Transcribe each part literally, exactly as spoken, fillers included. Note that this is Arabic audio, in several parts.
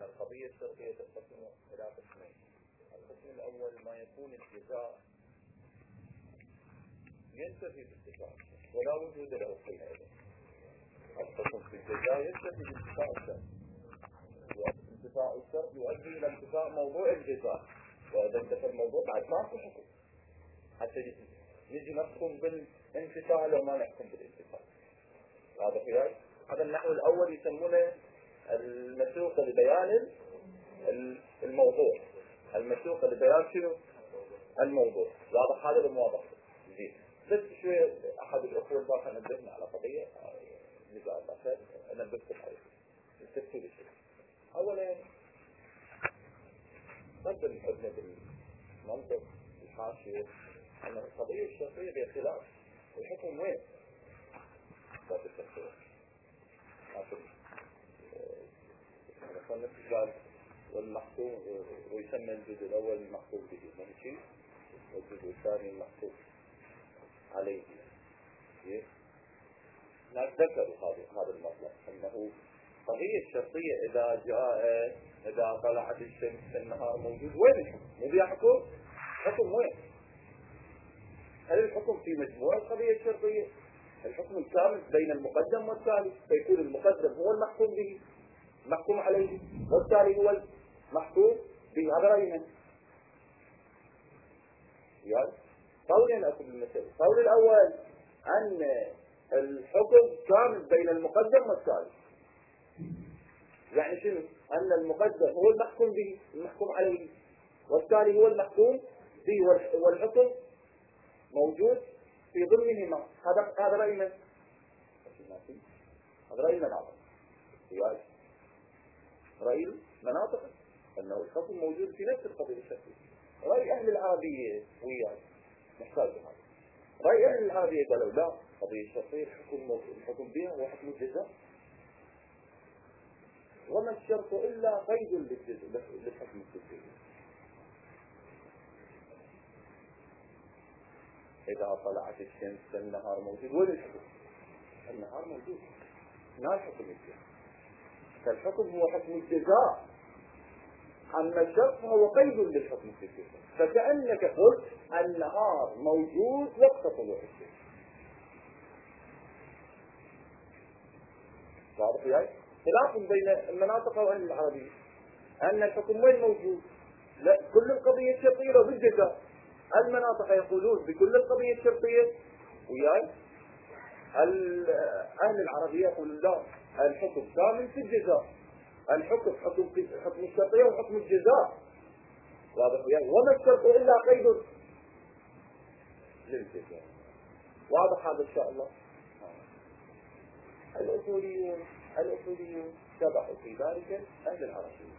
أن القضية الشرطية تنقسم إلى قسمين. القسم الأول ما يكون الجزاء ينتفي بانتفاء ولا وجود له حينئذ. القسم في الجزاء ينتفي بانتفاء الشرط، وانتفاء الشرط يؤدي إلى انتفاء موضوع الجزاء، وإذا انتفى الموضوع بعد ما في حكم حتى نجي نحكم بالانتفاء لو ما نحكم بالانتفاء. هذا خيال. هذا النحو الأول يسمونه المسوق لبيان الموضوع، المسوق لبيان شنو الموضوع. واضح هذا المواضح زين. بس شوي أحد الأخوة الباقي نبهنا على قضية جزاء الله خير نبهكم عليه التفصيل الشيء. أولا قدم ابن بالمنطق الحاشية أن القضية الشرطية بخلاف الحكم وين؟ باب التفصيل. لكن مثلا قال والمحكوم ويسمى الجزء الأول المحكوم به ماشي، والجزء الثاني المحكوم عليه. نذكروا هذا هذا المطلب أنه قضية الشرطية إذا جاء إذا طلعت الشمس في النهار موجود وين الحكم؟ مو بيحكم؟ حكم وين؟ هل الحكم في مجموع القضية الشرطية؟ الحكم الكامل بين المقدم والتالي، فيكون المقدم هو المحكوم به محكوم عليه والتالي هو المحكوم به. هذا رأينا يعني قولين أكد المثل. قول الأول أن الحكم كامل بين المقدم والتالي، يعني شنو؟ أن المقدم هو المحكوم به المحكوم عليه والتالي هو المحكوم به، والحكم موجود في ضمنهما. هذا هذا رأينا هذا رأينا العظم يعني رأي المناطق أنه الحكم موجود في نفس القضية الشرطية. رأي أهل العربية وياي نحتاج هذا. رأي أهل العربية قالوا لا، قضية الشرطية الحكم الحكم بها هو حكم الجزاء، وما الشرط إلا قيد للحكم الجزائي. إذا طلعت الشمس النهار موجود وين الحكم؟ النهار موجود، لا الحكم الجزائي. فالحكم هو حكم الجزاء، أما الشرط هو قيد للحكم الجزائي. فكأنك قلت النهار موجود وقت طلوع الشمس. واضح يعني؟ خلاف بين المناطق وأهل العربية أن الحكم وين موجود؟ لا، كل القضية الشرطية بالجزاء. المناطق يقولون بكل القضية الشرطية وياي. أهل العربية يقولون لا، الحكم كامل في الجزاء. الحكم حكم حكم الشرطية وحكم الجزاء. واضح وياي؟ وما الشرط إلا قيد للجزاء. واضح هذا إن شاء الله. الأصوليون الأصوليون تبعوا في ذلك أهل العربية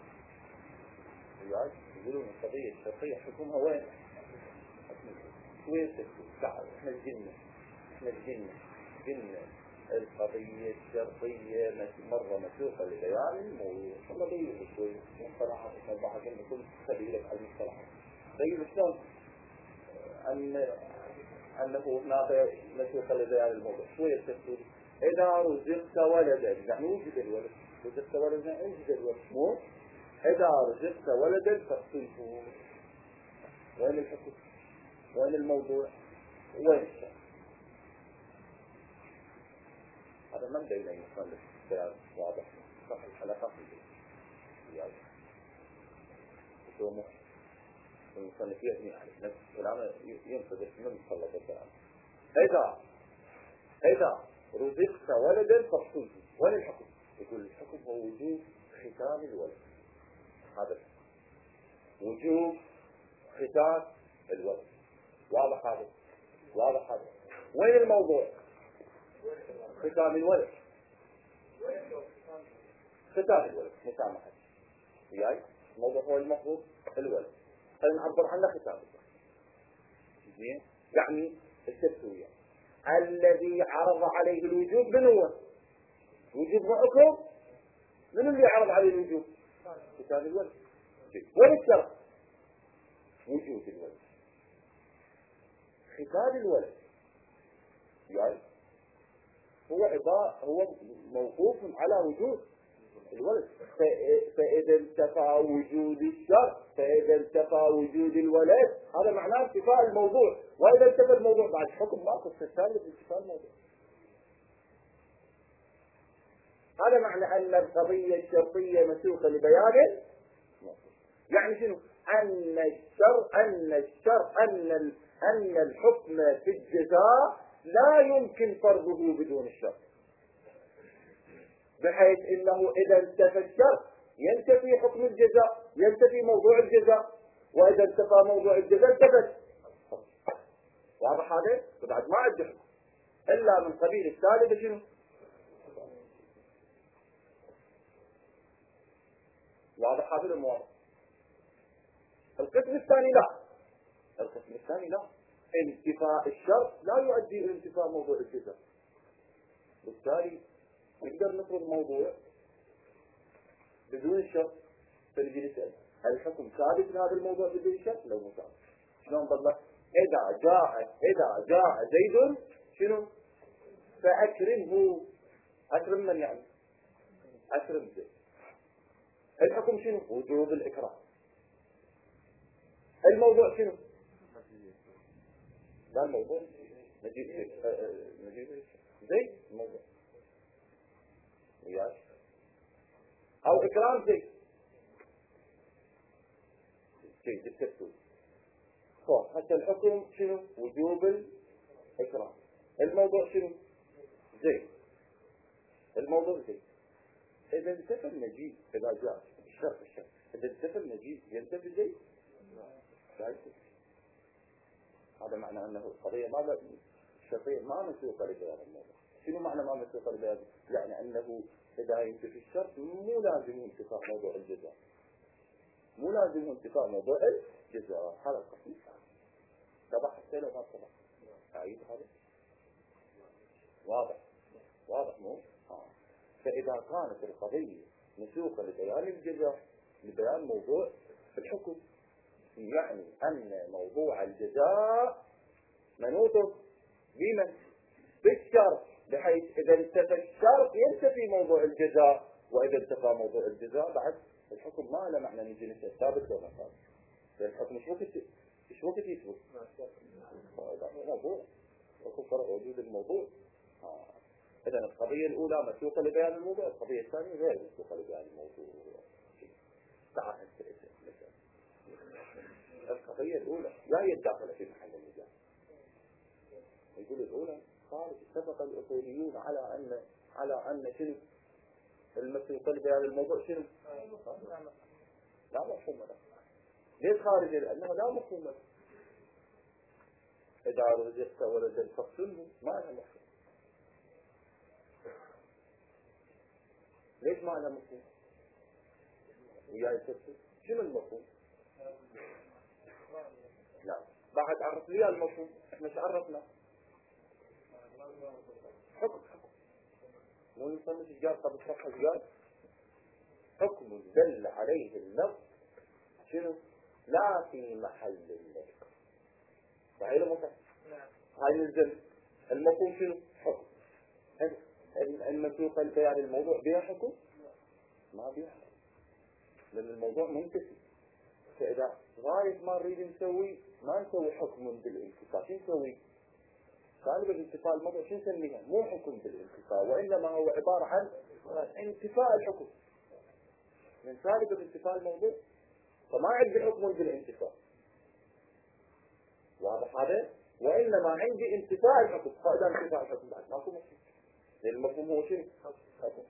وياي. يقولون القضية الشرطية حكمها وين؟ وين تكتب؟ تعال احنا الجنة احنا الجنة جنة القضية الشرطية مرة مسوقة لبيان الموضوع. والله بيّن شوي مصطلحات نوضحها كلمة كل سبيلك على المصطلحات. بيّن الشرط أن أنه هناك مسوقة لبيان الموضوع. شوية تكتب إذا رزقت ولدا، يعني وجد الولد. رزقت ولدا يعني وجد الولد. مو إذا رزقت ولدا فاقتله. وين الحكم؟ وين الموضوع؟ وين الشرط؟ هذا من بين المصنف بيان واضح صح الحلقة في البيان وشو المصنف يبني عليه نفس الكلام ينصدق من مصلب الكلام. إذا إذا رزقت ولدا فاقتله. وين الحكم؟ يقول الحكم هو وجوب ختان الولد. هذا وجوب ختان الولد. واضح هذا؟ واضح هذا؟ وين الموضوع؟ ختان الولد. ختان الولد مسامحة وياي. الموضوع هو المفروض الولد، خلينا نعبر عنه ختان الولد. زين؟ يعني التسوية الذي عرض عليه الوجوب من هو؟ وجوب معكم؟ من اللي عرض عليه الوجوب؟ ختان الولد. وين الشرط؟ وجود الولد. ختان الولد يعني هو عبارة هو موقوف على وجود الولد. فإذا انتفى وجود الشرط، فإذا انتفى وجود الولد، هذا معناه انتفاء الموضوع. وإذا انتفى الموضوع بعد حكم ماكو استثناء لانتفاء الموضوع. هذا معنى أن القضية الشرطية مسوقة لبيان. يعني شنو؟ أن الشرط أن الشرط أن ال... أن الحكم في الجزاء لا يمكن فرضه بدون الشرط، بحيث انه اذا انتفى الشرط ينتفي حكم الجزاء، ينتفي موضوع الجزاء، واذا انتفى موضوع الجزاء انتفت. واضح هذا؟ بعد ما عندي حكم الا من قبيل الثالث شنو؟ واضح هذا المواضع. القسم الثاني لا، القسم الثاني لا، انتفاء الشرط لا يؤدي الى انتفاء موضوع الجزاء. بالتالي نقدر نفرض موضوع بدون الشرط، فنجي نسأل هل الحكم ثابت لهذا الموضوع بدون الشرط؟ لو مو ثابت شلون بالله؟ إذا جاء إذا جاء زيد شنو؟ فأكرمه. أكرم من يعني؟ أكرم زيد. الحكم شنو؟ وجوب الإكرام. الموضوع شنو؟ لا الموضوع نجيب نجيب زيد الموضوع وياش او اكرام زيد زيد التسويق. خلاص حتى الحكم شنو؟ وجوب الاكرام. الموضوع شنو؟ زيد. الموضوع زيد. اذا انتفى المجيء، اذا جاء الشرط الشرط اذا انتفى المجيء ينتفي زيد. هذا معنى انه القضيه ما الشرطيه ما مسوقه لبيان الموضوع. شنو معنى ما مسوقه لبيان؟ يعني انه إذا ينتفي الشرط مو لازم انتفاء موضوع الجزاء، مو لازم انتفاء موضوع الجزاء. هذا القسم اتضح السيل وما اتضح؟ أعيد هذا؟ واضح واضح مو؟ آه. فإذا كانت القضية مسوقة لبيان الجزاء، لبيان موضوع الحكم، يعني أن موضوع الجزاء منوط بمن؟ بالشرط، بحيث إذا انتفى الشرط ينتفي موضوع الجزاء، وإذا انتفى موضوع الجزاء بعد الحكم ما له معنى نجي نسأل ثابت ولا ثابت. الحكم ايش وقت ايش وقت يثبت؟ موضوع حكم فرع وجود الموضوع. آه. إذا القضية الأولى مسوقة لبيان الموضوع، القضية الثانية غير مسوقة لبيان الموضوع. تعال القضية الأولى لا هي الداخلة في محل النزاع. يقول الأولى خارج. اتفق الأصوليون على أن على أن شنو المسوق لبيان الموضوع شنو؟ لا مفهوم له. ليش خارج؟ لأنه لا مفهوم له. إذا رزقت ولدا فاقتله ما له مفهوم. ليش ما له مفهوم؟ وياي تفسير شنو المفهوم؟ لا بعد عرف لي المفهوم. احنا ايش عرفنا؟ حكم. مو يسمى ايش قال قبل صفحة ايش قال؟ حكم دل عليه اللفظ شنو؟ لا في محل اللفظ. صحيح ولا مو صحيح؟ هاي نزل المفهوم شنو؟ حكم. المسوق البيان الموضوع بها حكم؟ ما بها حكم، لأن الموضوع منتفي. فإذا غاية ما نريد نسوي ما نسوي حكم بالانتفاء، شو نسوي؟ غالبا الانتفاء الموضوع شو نسميها؟ مو حكم بالانتفاء، وإنما هو عبارة عن انتفاء الحكم. من سالب الانتفاء الموضوع فما عندي حكم بالانتفاء. واضح هذا؟ وإنما عندي انتفاء الحكم. فإذا انتفاء الحكم بعد ماكو مفهوم، لأن المفهوم هو شنو؟ حكم.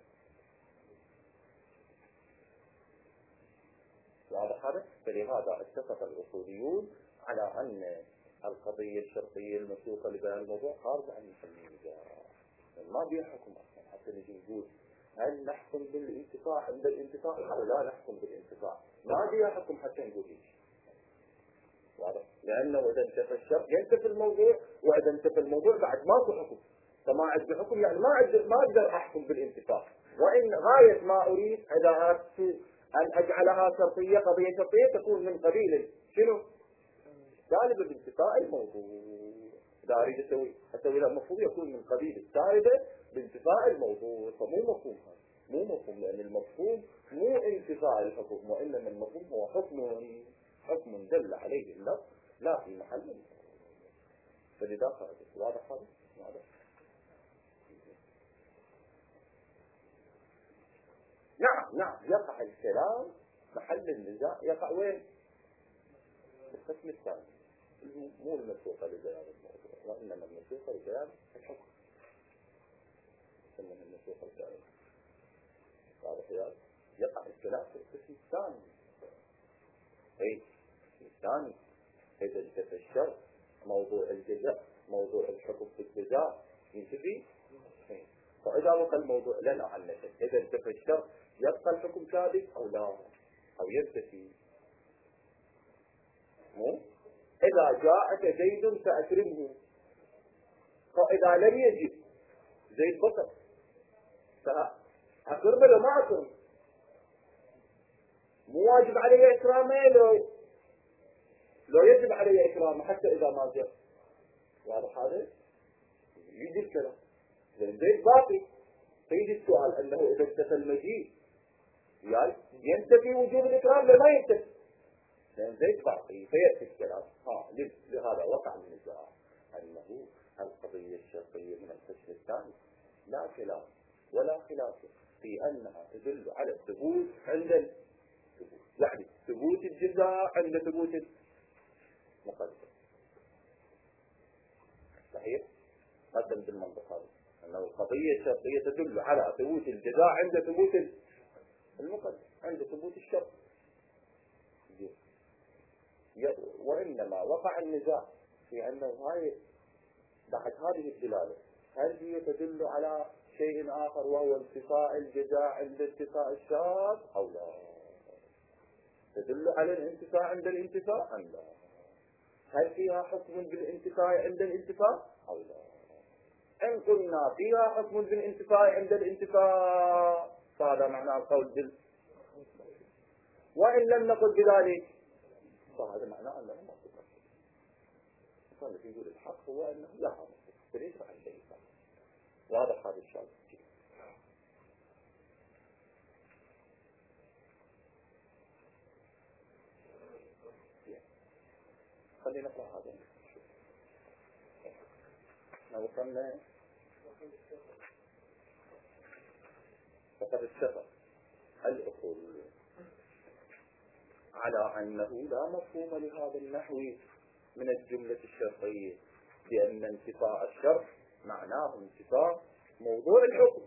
واضح هذا؟ فلهذا اتفق الأصوليون على أن القضية الشرطية المسوقة لبيان الموضوع خارجة عن محل النزاع، ما بيها حكم أصلا. حتى نجي نقول هل نحكم بالانتفاع عند الانتفاع أو لا نحكم بالانتفاع، ما بيها حكم حتى نقول هيك. واضح؟ لأنه إذا انتفى الشرط ينتفي الموضوع، وإذا انتفى الموضوع بعد ماكو حكم. فما عندي حكم يعني ما أقدر ما أقدر أحكم بالانتفاع. وإن غاية ما أريد إذا أردت أن أجعلها شرطية، قضية شرطية تكون من قبيل شنو؟ سالب بانتفاء الموضوع. إذا أريد أسوي أسوي لها مفهوم يكون من قبيل السالبة بانتفاء الموضوع، فمو مفهوم هذا. مو مفهوم، لأن المفهوم مو انتفاع الحكم، وإنما المفهوم هو حكم حكم دل عليه اللفظ لا في محل، فلذا خرجت. واضح هذا؟ واضح. نعم نعم يقع الكلام محل النزاع، يقع وين؟ القسم الثاني، مو المسوقة لبيان الموضوع، وإنما المسوقة لبيان الحكم، يسمونها المسوقة لبيان. واضح يا؟ يقع الكلام في القسم الثاني. أي الثاني إذا انتفى الشرط موضوع الجزاء، موضوع الحكم في الجزاء ينتفي. فإذا وقع الموضوع لنا عن نفسه، إذا انتفى الشرط يبقى الحكم ثابت أو لا، أو ينتفي. مو إذا جاءك زيد فأكرمه، فإذا لم يجب زيد بطل، فأكرمه لو ما أكرم، مو واجب علي إكرامه لو لو يجب علي إكرامه حتى إذا ما جاء. واضح هذا؟ يجي الكلام زين زيد باقي، فيجي السؤال أنه إذا انتفى المجيء يعني ينتفي وجوب الإكرام لما ينتفي، لأن زيد باقي فيأتي الكلام. ها لهذا وقع النزاع أنه القضية الشرطية من القسم الثاني لا خلاف ولا خلاف في أنها تدل على الثبوت عند الثبوت، يعني ثبوت الجزاء عند ثبوت المقدم. صحيح؟ قدم بالمنطق هذا أنه القضية الشرطية تدل على ثبوت الجزاء عند ثبوت المقدم، عند ثبوت الشرط. وإنما وقع النزاع في أنه هاي بعد هذه الدلالة هل هي تدل على شيء آخر وهو انتفاء الجزاء عند انتفاء الشرط أو لا؟ تدل على الانتفاء عند الانتفاء أم لا؟ هل فيها حكم بالانتفاء عند الانتفاء أو لا؟ إن قلنا فيها حكم بالانتفاء عند الانتفاء فهذا معنى القول بال، وإن لم نقل بذلك فهذا معناه أنه ما صدق. فالذي يقول الحق هو أنه لا هذا بريد عن شيء. واضح هذا الشيء. خلينا نقرأ هذا. وصلنا فقد اتفق الأصول على أنه لا مفهوم لهذا النحو من الجملة الشرطية، بأن انتفاء الشرط معناه انتفاء موضوع الحكم.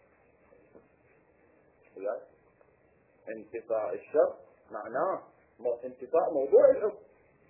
انتفاء الشرط معناه انتفاء موضوع الحكم.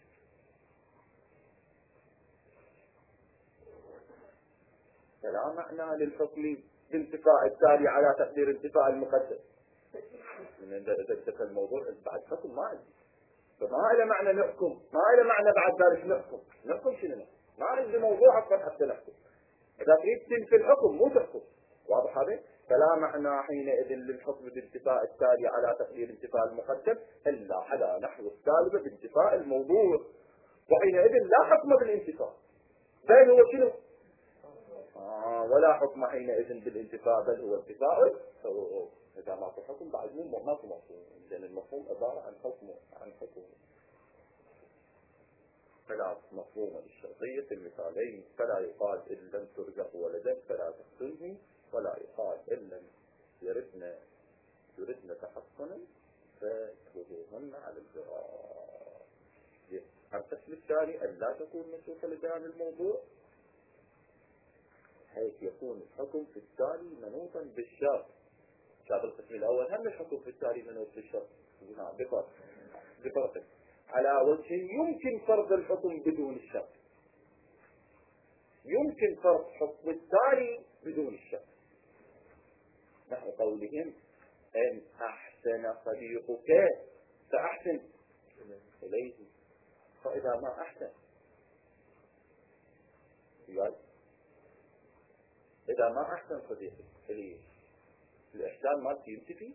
فلا معنى للحكم بانتفاء التالي على تقدير انتفاء المقدم. من إذا انتفى الموضوع بعد حكم ما عندي، فما إلى معنى نحكم، ما إلى معنى بعد ذلك نحكم. نحكم شنو؟ ما عندي موضوع أصلا حتى نحكم. إذا تريد تنفي الحكم مو تحكم. واضح هذا؟ فلا معنى حينئذ للحكم بانتفاء التالي على تقدير انتفاء المقدم إلا على نحو السالب بانتفاء الموضوع، وحينئذ لا حكم بالانتفاء بل هو شنو؟ آه ولا حكم حينئذ بالانتفاء بل هو انتفاء. إذا ما في حكم بعد مو ما في مفهوم، لأن المفهوم عبارة عن حكم عن حكم. فلا مفهوم للشرطية في المثالين، فلا يقال إن لم ترزق ولدا فلا تحصنه، ولا يقال إن لم يردن يردن تحصنا فاتركوهن على الفراش. القسم الثاني أن لا تكون مسوقة لبيان الموضوع، حيث يكون الحكم في التالي منوطا بالشرط. شاف القسم الأول هم الحكم في التالي منوط بالشرط بفرق بفرق على وجه يمكن فرض الحكم بدون الشرط، يمكن فرض حكم التالي بدون الشرط، نحو قولهم إن أحسن صديقك فأحسن إليه، فإذا ما أحسن يقول إذا ما أحسن صديقك إليه الإحسان ما ينتفي،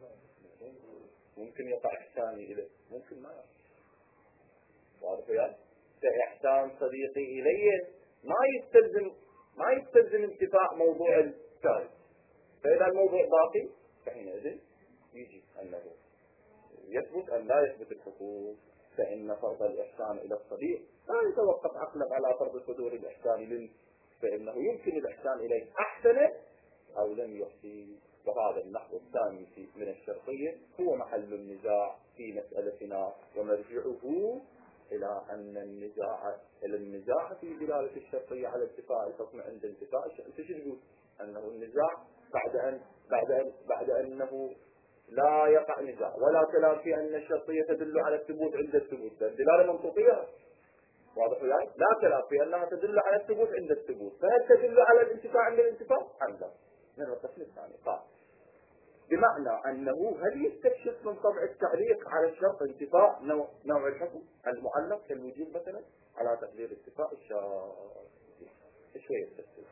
ممكن يقع إحساني إليه ممكن ما يقع. واضح يعني كإحسان صديقي إليه ما يستلزم ما يستلزم انتفاء موضوع الثالث، فإذا الموضوع باقي فحينئذ يجي أنه يثبت أن لا يثبت الحقوق، فإن فرض الإحسان إلى الصديق لا يتوقف عقلك على فرض صدور الإحسان لل، فإنه يمكن الإحسان إليه أحسن أو لم يحسن. وهذا النحو الثاني من الشرطية هو محل النزاع في مسألتنا، ومرجعه إلى أن النزاع إلى النزاع في دلالة الشرطية على انتفاء الحكم عند انتفاء الشرط. تجد أنه النزاع بعد أن بعد أن بعد أنه لا يقع نزاع ولا كلام في أن الشرطية تدل على الثبوت عند الثبوت، الدلالة منطقية واضح يعني، لا كلام في أنها تدل على الثبوت عند الثبوت، فهل تدل على الانتفاع عند الانتفاع أم لا؟ من القسم الثاني قال بمعنى أنه هل يستكشف من طبع التعليق على الشرط انتفاء نوع, نوع الحكم المعلق كالوجوب مثلا على تقدير انتفاء الشرط. ايش هي التفسير؟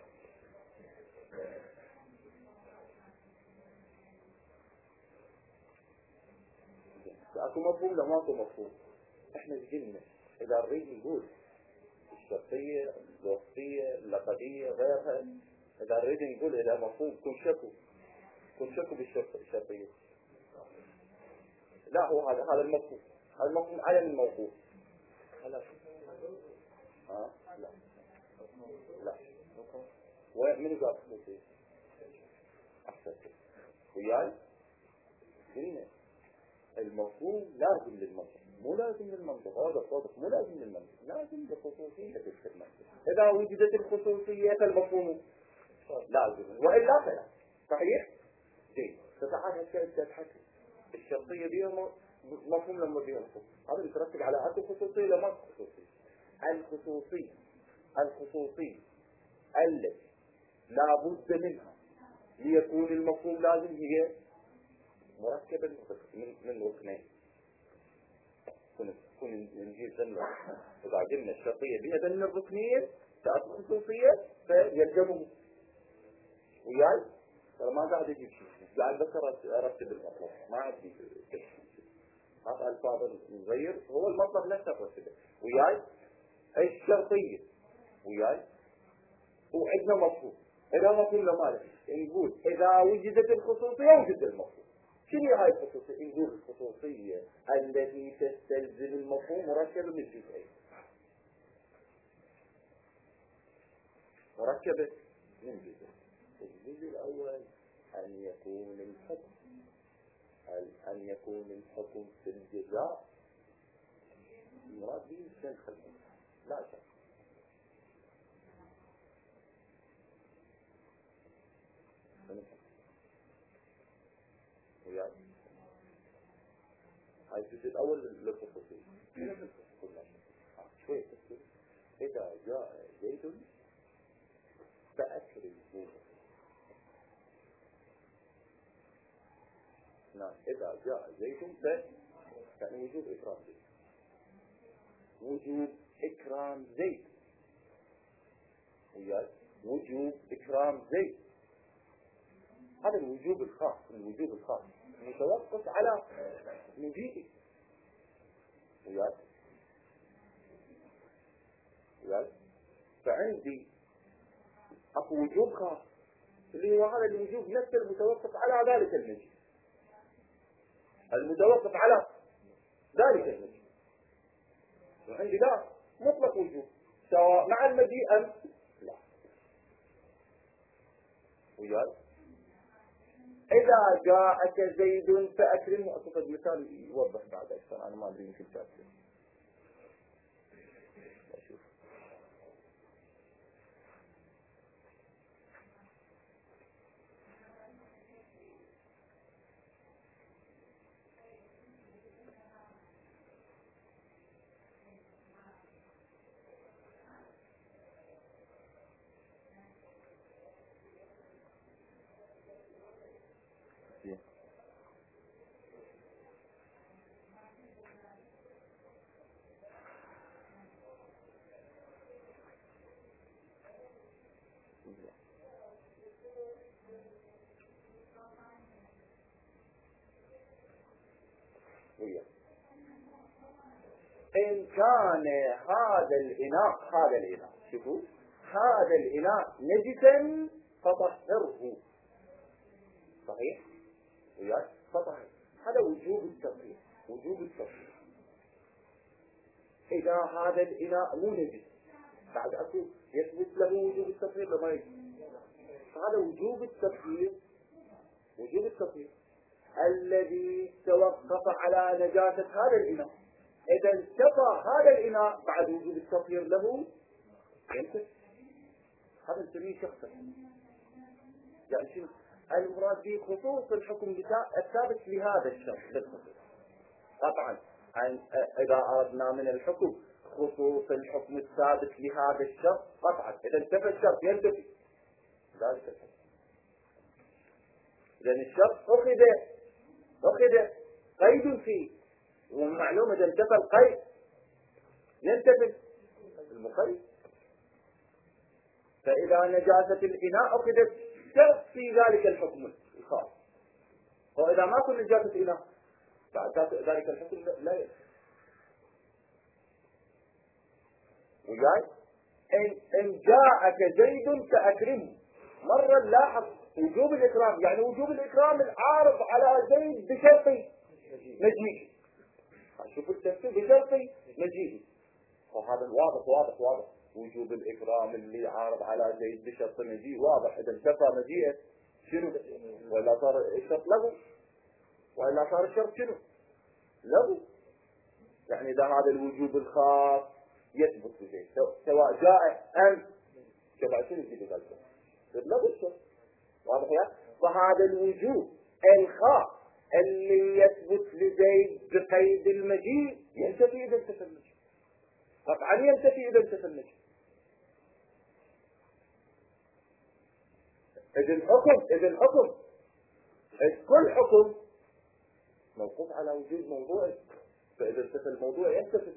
اكو مفهوم لا ماكو مفهوم؟ احنا جينا اذا نريد نقول الشرطية الوصفية اللقبية غيرها، اذا نريد نقول اذا مفهوم كن شكو كن شكو بالشرطية، لا هو هذا هذا المفهوم، هذا المفهوم على الموقوف. لا ها لا لا ومن قال خصوصية احسن وياي قلنا المفهوم لازم للمنطق مو لازم للمنطق، هذا الصادق مو لازم للمنطق، لازم لخصوصية الكلمة. إذا وجدت الخصوصية فالمفهوم لازم وإلا فلا. صحيح؟ جيد. فتعال هالشيء تتحكي الشرطية بيها مفهوم لما بيها مفهوم، هذا يترتب على أكو خصوصية لما خصوصية. الخصوصية الخصوصية التي لا بد منها ليكون المفهوم لازم هي مركبة من من ركنين. كن كن نجيب ذنب إذا قلنا الشرطية بها ذن الركنية تأتي خصوصية فيلزمه وياي ترى ما قاعد أجيب شيء، قاعد بس أرتب المطلب ما عندي هذا الفاظ الغير هو المطلب نفسه أرتبه وياي الشرطية وياي وعندنا مفهوم. إذا مفهوم لماذا نقول إذا وجدت الخصوصية وجد المفهوم. شنو هاي الخصوصية؟ نقول الخصوصية التي تستلزم المفهوم مركبة من جزئين، مركبة من جزئين. الجزء الأول أن يكون الحكم أن يكون الحكم في الجزاء مراد به شنخ الحكم لا شك. وياي هاي الجزء الأول للخصوصية. شوية تفكير. إذا جاء زيد فأكرم وجوبه. نعم إذا جاء زيد ف يعني وجوب إكرام زيد، وجوب إكرام زيد وياي وجوب إكرام زيد. هذا الوجوب الخاص، الوجوب الخاص متوقف على مجيئه وياي وياي. فعندي أكو وجوب خاص اللي هو هذا الوجوب نفسه المتوقف على ذلك المجيء، المتوقف على ذلك المجيء. وعندي لا مطلق وجوب سواء مع المجيء أم لا وياي. إذا جاءك زيد فأكرمه. أعتقد مثال يوضح بعد أكثر، أنا ما أدري يمكن تأكل. أشوف إن كان هذا الإناء هذا الإناء شوفوا هذا الإناء نجسا فطهره. صحيح وياك طبعا هذا وجوب التطهير. وجوب التطهير إذا هذا الإناء مو نجس بعد أكو يثبت له وجوب التطهير لما يجب. هذا وجوب التطهير. وجوب التطهير الذي توقف على نجاسة هذا الإناء. إذا انتفى هذا الإناء بعد وجوب التطهير له ينتفي. هذا نسميه شخصا. يعني شنو المراد به؟ خصوص الحكم الثابت لهذا الشخص بالخصوص. طبعا إذا أردنا من الحكم خصوص الحكم الثابت لهذا الشخص قطعا إذا انتفى الشرط ينتفي ذلك الحكم. لأن الشرط أخذ أخذ قيد فيه، ومعلوم إذا انتفى القيد ينتفي المقيد. فإذا نجاسة الإناء أخذت شرط في ذلك الحكم الخاص، وإذا ما كن نجاسة الإناء بعد ذلك الحكم لا ينتفي. وجاي إن, إن جاءك زيد فأكرمه. مرة لاحظ وجوب الإكرام، يعني وجوب الإكرام العارض على زيد بشرط مجيئه. شوف التفسير بشرط مجيئه، وهذا واضح واضح واضح. وجوب الإكرام اللي عارض على زيد بشرط مجيئه واضح. إذا انتفى مجيئه شنو؟ ولا صار الشرط له؟ ولا صار الشرط شنو؟ له. يعني إذا هذا الوجوب الخاص يثبت بزيد سواء جاء أم شبع شنو يجيب ذلك؟ له الشرط واضح يا؟ فهذا الوجوب الخاص اللي يثبت لزيد بقيد المجيء ينتفي إذا انتفى المجيء. طبعا ينتفي إذا انتفى المجيء. إذا الحكم إذا الحكم كل حكم موقوف على وجود موضوع، فإذا انتفى الموضوع ينتفي.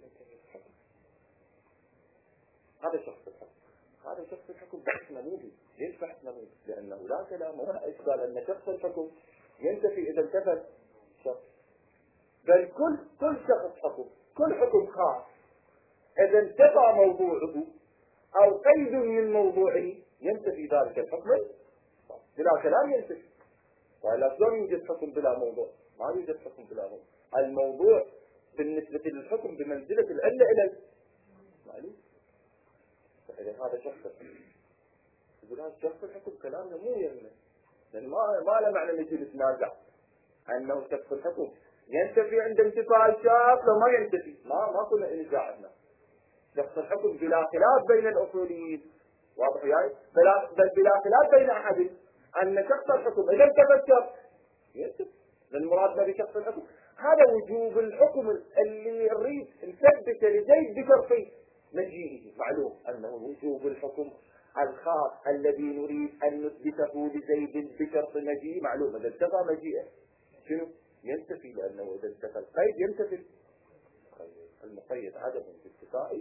هذا شخص الحكم. هذا شخص الحكم بحث نموذجي. ليش بحث نموذجي؟ لأنه لا كلام ولا إشكال أن شخص الحكم ينتفي إذا انتفى شخص. بل كل كل شخص حكم، كل حكم خاص إذا انتفى موضوعه أو قيد من موضوعه ينتفي ذلك الحكم بلا كلام ينتفي. وإلا شلون يوجد حكم بلا موضوع؟ ما يوجد حكم بلا موضوع. الموضوع بالنسبة للحكم بمنزلة العلة إليه. معلوم؟ فإذا هذا شخص يقول هذا شخص الحكم كلامنا مو يهمنا، لأن ما ما له معنى نجي نتنازع أنه شخص الحكم ينتفي عند انتفاء الشخص لو ما ينتفي. ما ما كنا نزاع عندنا. شخص الحكم بلا خلاف بين الأصوليين واضح يعني، بل بلا خلاف بين أحد أن شخص الحكم إذا انتفى الشخص ينتفي. لأن مرادنا بشخص الحكم هذا وجوب الحكم اللي يريد نثبت لزيد بشرطي مجيئه. معلوم أنه وجوب الحكم الخاص الذي نريد أن نثبته لزيد بشرط مجيء معلوم. إذا انتفى مجيئه شنو؟ ينتفي. لأنه إذا انتفى القيد ينتفي المقيد عدم انتفائي.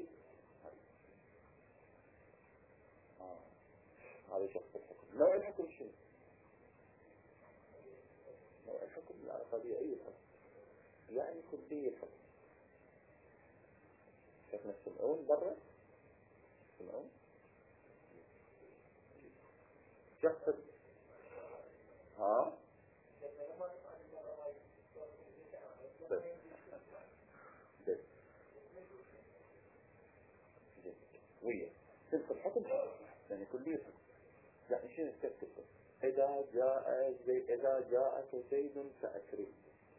آه. هذا شخص الحكم. نوع الحكم شنو؟ نوع الحكم لا طبيعي الحكم يعني كلية الحكم. شفنا السمعون برا السمعون شخص ها بس بس ويا تلك الحكم يعني كلية الحكم. يعني شنو تكتب؟ إذا جاء زي إذا جاءك زيد فأكرم.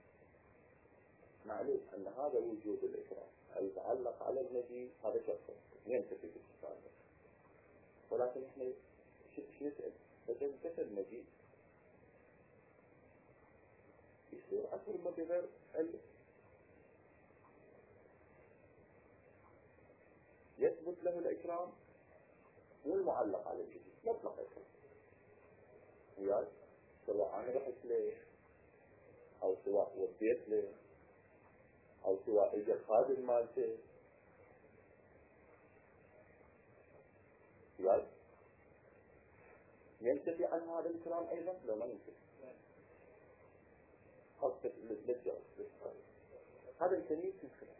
معلوم أن هذا وجود الإكرام المتعلق على المجيء هذا شخص ينتفي بالاتفاق. ولكن احنا شو نسأل إذا انتفى المجيء يصير أكبر ما بغير علم يثبت له الإكرام والمعلق على المجيء مطلق إكرام. وياك سواء أنا رحت له أو سواء وديت له أو سواء إجا خادم مالته وياك ينتفي عن هذا الكلام أيضا لو ما ينتفي خاصة للجواب. هذا نسميه تنخيل.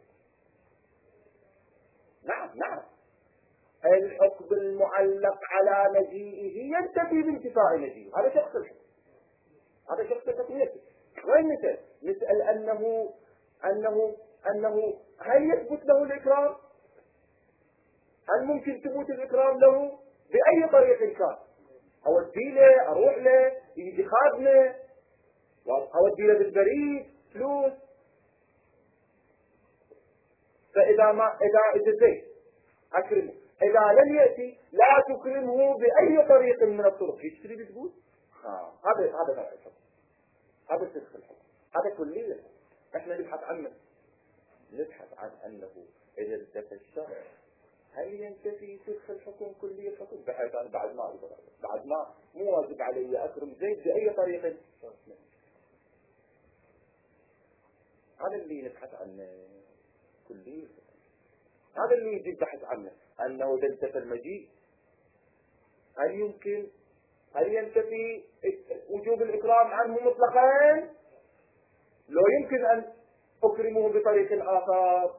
نعم نعم الحكم المعلق على مجيئه ينتفي بانتفاء مجيئه. هذا شخص الحكم. هذا شخص الحكم ينتفي. وين نسأل؟ نسأل أنه أنه أنه هل يثبت له الإكرام؟ هل ممكن ثبوت الإكرام له بأي طريق كان؟ أودي له، أروح له، يجي خادمه، أودي له بالبريد فلوس. فإذا ما إذا إذا زين أكرمه، إذا لم يأتي لا تكرمه بأي طريق من الطرق. ايش تريد تقول؟ آه. هذا هذا فرع الحكم، هذا فسخ الحكم، هذا كلية. احنا نبحث عنه، نبحث عن أنه إذا انتفى الشرع هل ينتفي فسخ الحكم كلية الحكم، بحيث أنا بعد ما أقدر بعد ما مو واجب علي أكرم زيد بأي طريقة. هذا اللي نبحث عنه كلية. هذا اللي يجي البحث عنه، أنه إذا انتفى المجيء هل يمكن هل ينتفي وجوب الإكرام عنه مطلقا؟ لو يمكن أن أكرمه بطريق آخر.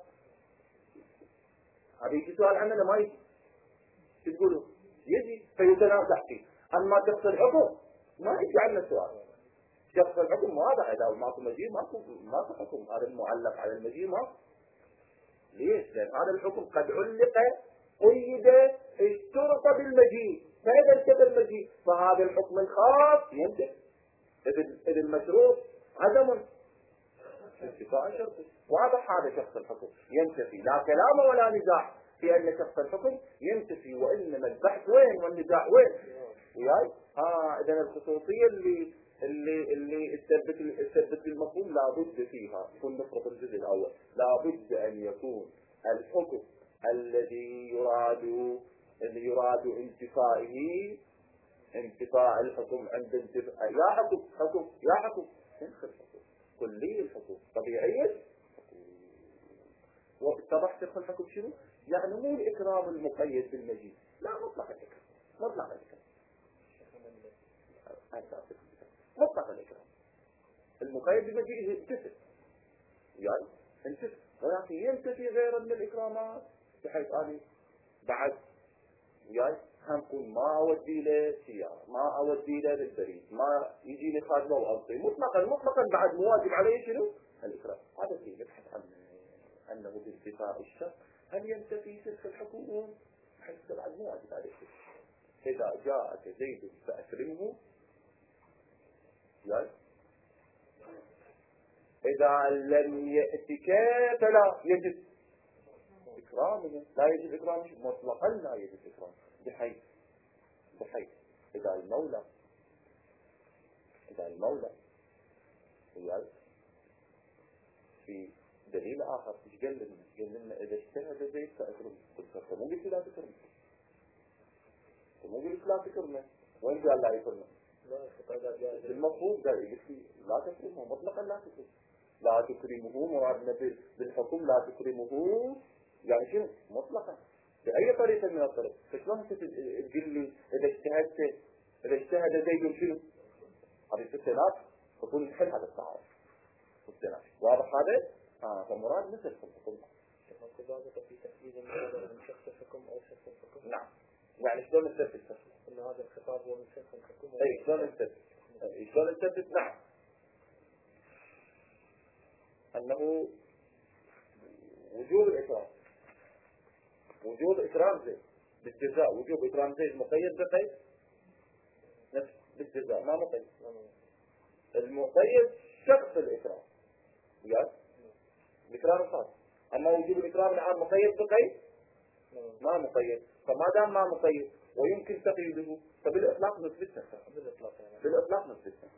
هذا يجي سؤال عننا ما يجي. شو تقولوا؟ يجي فيتنازع فيه. أما شخص الحكم ما يجي عنا السؤال. شخص الحكم واضح، إذا ماكو مجيء ماكو ماكو حكم. هذا المعلق على المجيء ما. ليش؟ لأن هذا الحكم قد علق قيد اشترط بالمجيء، فإذا انتفى المجيء فهذا الحكم الخاص ينتفي. إذا المشروط عدم انتفاء شرطي. واضح هذا شخص الحكم ينتفي، لا كلام ولا نزاع في أن شخص الحكم ينتفي، وإنما البحث وين والنزاع وين؟ وياي؟ آه إذا الخصوصية اللي اللي اللي تثبت تثبت المفهوم لابد فيها. كن نفرض الجزء الأول، لابد أن يكون الحكم الذي يراد الذي يراد انتفائه انتفاء الحكم عند انتفاء يا حكم حكم يا حكم تنخل الحكم كلي الحكم طبيعية. واتضح تدخل الحكم شنو؟ يعني مو الإكرام المقيد بالمجيء، لا مطلق الإكرام، مطلق الإكرام مطلق الإكرام المقيد بالمجيء ينتفي يعني انتفي، ولكن ينتفي غير من الإكرامات بحيث أني بعد وياي هنقول ما أودي له سيارة، ما أودي له بالبريد، ما يجي لي خادمه وأرضي مطلقا مطلقا بعد مواجب عليه شنو؟ الإكرام. هذا اللي نبحث عنه، أنه بانتفاء الشرط هل ينتفي فسخ الحكم حتى بعد مواجب عليه. إذا جاءك زيد فأكرمه وياي، إذا لم يأتك فلا يجب إكرامه، لا يجب إكرامه مطلقا، لا يجب إكرامه بحيث بحيث إذا المولى إذا المولى وياي في دليل آخر إيش قال لنا؟ قال لنا إذا اجتهد زيد فأكرمه. قلت مو قلت لا تكرمه، مو قلت لا تكرمه، وين قال لا يكرمه؟ المفروض قال قلت لا تكرمه مطلقا، لا تكرمه لا تكرمه مرادنا بالحكم لا تكرمه يعني شنو؟ مطلقا بأي طريقة من الطرق. فشلون تقول لي إذا اجتهدت إذا اجتهد زيد شنو؟ هذه الستينات تقول نحل هذا التعارض الستينات. واضح هذا؟ آه فمراد مثل الحكم. في تحديد المراد من شخص الحكم أو شخص الحكم. نعم. يعني شلون نثبت؟ إن هذا الخطاب هو من شخص الحكم. أي شلون نثبت؟ شلون نثبت؟ نعم. أنه وجوب الإكرام وجوب إكرام زيد بالجزاء، وجوب إكرام زيد مقيد بقيد نفس بالجزاء ما مقيد. المقيد شخص الإكرام وياك الإكرام الخاص، أما وجوب الإكرام العام مقيد بقيد ما مقيد. فما دام ما مقيد ويمكن تقييده فبالإطلاق نثبتها بالإطلاق نثبتها.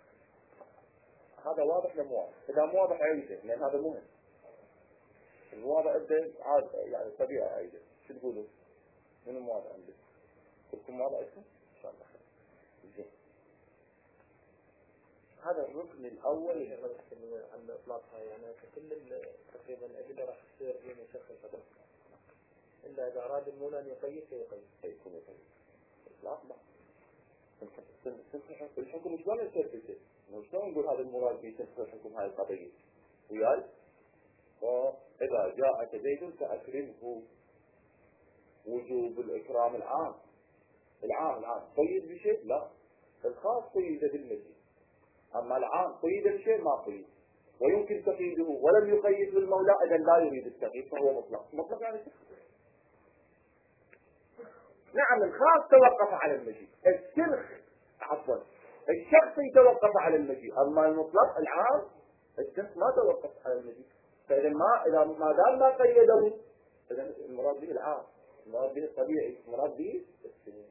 هذا واضح لمو واضح؟ إذا مو واضح عيده، لأن هذا مهم. الواضح أبدا عاد يعني طبيعة عيده. شو تقولوا؟ من المواضع عندك؟ كلكم واضح اسمه؟ إن شاء الله خير. زين. هذا الركن الأول عن إطلاقها يعني كل تقريبا الأدلة راح تصير بين شخص الحكم إلا إذا أراد المولى أن يقيد فيقيد. يكون يقيد. إطلاق ما. الحكم شلون يثبته؟ شلون نقول هذا المراد في تفسير الحكم هاي القضية؟ وياي؟ وإذا جاءك زيد فأكرمه. وجوب الإكرام العام العام العام قيد بشيء؟ لا، الخاص قيد بالمجيء. أما العام قيد بشيء ما قيد ويمكن تقييده ولم يقيد بالمولى إذا لا يريد التقييد فهو مطلق. مطلق يعني نعم الخاص توقف على المجيء، السلخ عفوا الشخص يتوقف على المجيء، أما المطلق العام الشخص ما توقف على المجيء. فإذا ما إذا ما دام ما قيده إذا المراد به العام، المراد به الطبيعي، المراد به السلخ.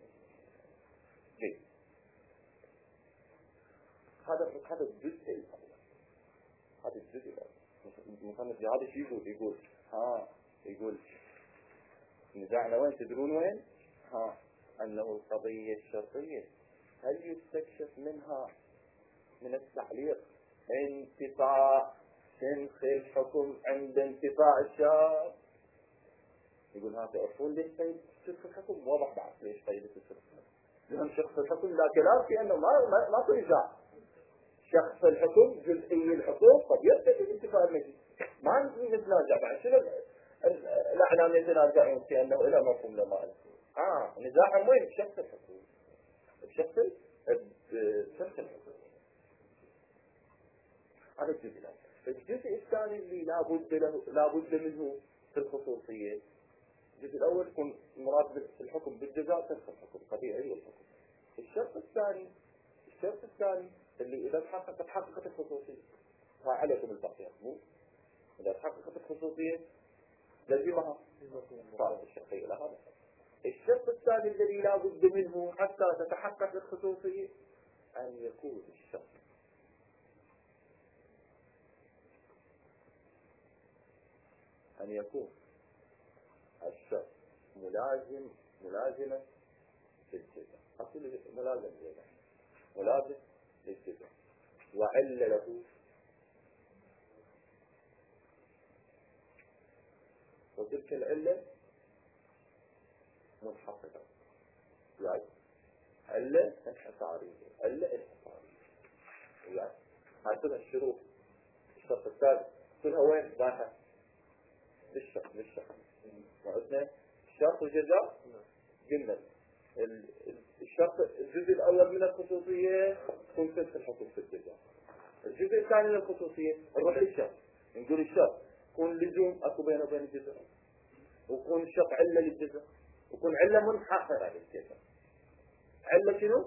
هذا هذا الجزء الأول، هذا الجزء الأول. المصنف في هذا الشيء يقول يقول ها يقول نزاعنا وين تدرون وين؟ ها أنه القضية الشرطية هل يستكشف منها من التعليق انتفاع شنخ الحكم عند انتفاع الشرط؟ يقول ها تعرفون ليش قيد شنخ الحكم؟ واضح بعد ليش قيد شنخ الحكم. لأن شخص الحكم لا كلام في أنه ما ما ما في نزاع. شخص الحكم جزئي الحقوق قد يرتكب انتفاع المجيء. ما نتنازع بعد شنو الأعلام يتنازعون في أنه إلى مفهوم لا ما له. آه نزاعهم وين؟ بشخص الحكم. بشخص بشخص الحكم. هذا الجزء الأول. الجزء الثاني اللي لابد له لابد منه في الخصوصية. الجزء الأول يكون مراد بالحكم بالجزاء شخص الحكم طبيعي الحكم. الشرط الثاني الشرط الثاني اللي إذا تحققت تحققت الخصوصية فعليكم البقية مو إذا تحققت الخصوصية لازمها صارت الشرطية لهذا. الشرط الثاني الذي لا بد منه حتى تتحقق الخصوصية أن يكون الشرط أن يكون الشرط ملازم ملازمة للجزاء. أقول ملازم للجزاء ملازم للجزاء وعل له وتلك العلة منحصرة يعني علة انحصارية علة انحصارية يعني هذه الشروط. الشرط الثالث كلها وين رايحة للشرط للشرط وعندنا الشرط والجزاء قلنا الشرط الجزء الأول من الخصوصية يكون في الحكم في الجزاء. الجزء الثاني من الخصوصية نروح للشرط نقول الشرط يكون لزوم أكو بينه وبين الجزاء ويكون الشرط علة للجزاء ويكون علة منحصرة للجزاء. علة شنو؟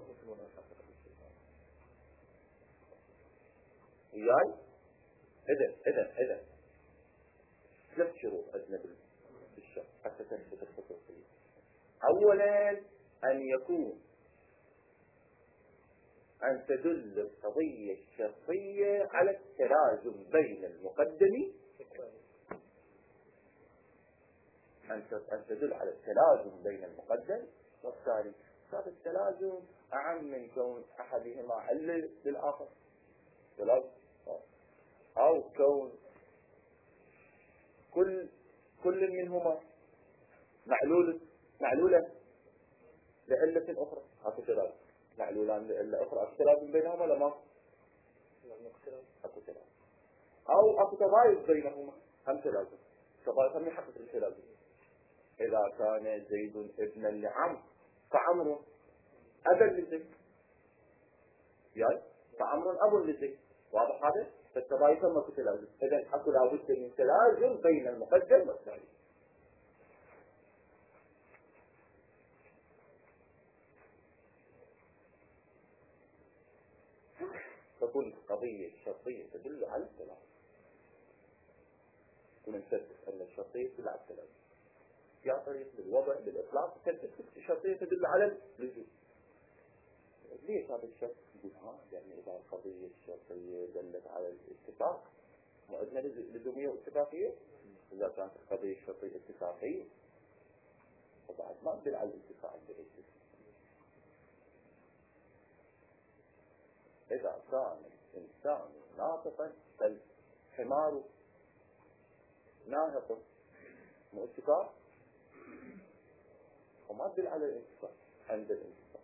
وياي إذن إذن إذن ثلاث شروط عندنا بالشرط حتى تثبت الخصوصية. أولا أن يكون أن تدل القضية الشرطية على التلازم بين المقدم أن تدل على التلازم بين المقدم والثاني. هذا التلازم أعم من كون أحدهما علة للآخر تلازم أو كون كل كل منهما معلول معلولة لعلة أخرى. أكو تلازم معلولان لعلة أخرى أكو تلازم بينهما لما أكو تلازم أو أكو تضايق بينهما هم تلازم تضايق هم يحقق التلازم. إذا كان زيد ابنا لعمرو فعمرو أبا لزيد يعني فعمرو أب لزيد واضح هذا؟ فالتضايق هم أكو تلازم. إذن أكو لابد من تلازم بين المقدم والثاني. تكون القضية الشرطية تدل على التلازم. ونثبت أن الشرطية تدل على التلازم يا طريق بالوضع بالإطلاق تثبت الشرطية تدل على اللزوم. ليش هذا الشرط؟ يقول ها يعني إذا القضية الشرطية دلت على الاتفاق وعندنا لزومية واتفاقية. إذا كانت القضية الشرطية اتفاقية فبعد ما تدل على الاتفاق بالاتفاق. إذا كان الإنسان ناطقا فالحمار ناهق مو اتفاق وما تدل على الاتفاق عند الانتفاق.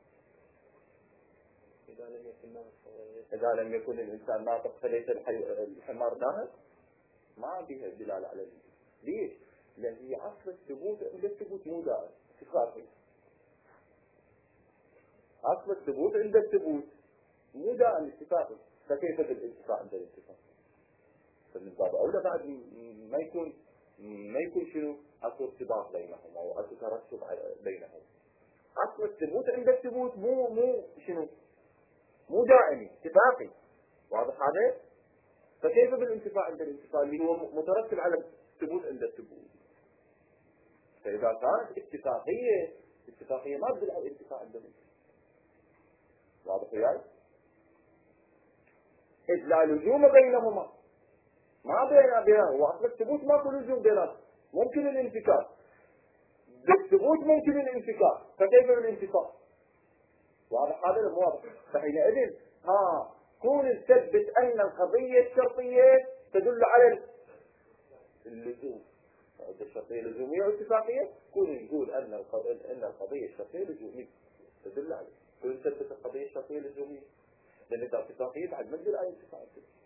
إذا لم يكن إذا لم يكن الإنسان ناطق فليس الحمار ناهق ما بها دلالة على الاتفاق. ليش؟ لأن هي أصل الثبوت عند الثبوت مو دائم اتفاقي. أصل الثبوت عند الثبوت مو دائم الاتفاقي، فكيف بالانتفاع عند الانتفاع؟ فمن باب أولى بعد ما يكون ما يكون شنو اكو ارتباط بينهم او اكو ترتب بينهم. اكو الثبوت عند الثبوت مو مو شنو مو دائمي اتفاقي، واضح هذا؟ فكيف بالانتفاع عند الانتفاع اللي هو مترتب على الثبوت عند الثبوت؟ فاذا كانت اتفاقيه اتفاقيه ما تدل على الانتفاع عند الانتفاع، واضح وياي؟ اذ لا لزوم بينهما، ما بين بينهما واصل الثبوت ماكو لزوم بينهما، ممكن الانفكاك بالثبوت ممكن الانفكاك، فكيف بالانتفاع؟ واضح هذا مو واضح؟ فحينئذ ها كون تثبت ان القضيه الشرطيه تدل على اللزوم، الشرطيه لزوميه واتفاقيه، كون نقول ان ان القضيه الشرطيه لزوميه تدل عليه، كون تثبت القضيه الشرطيه لزوميه، لان اذا اتفاقيه بعد ما تدل على الانتفاع.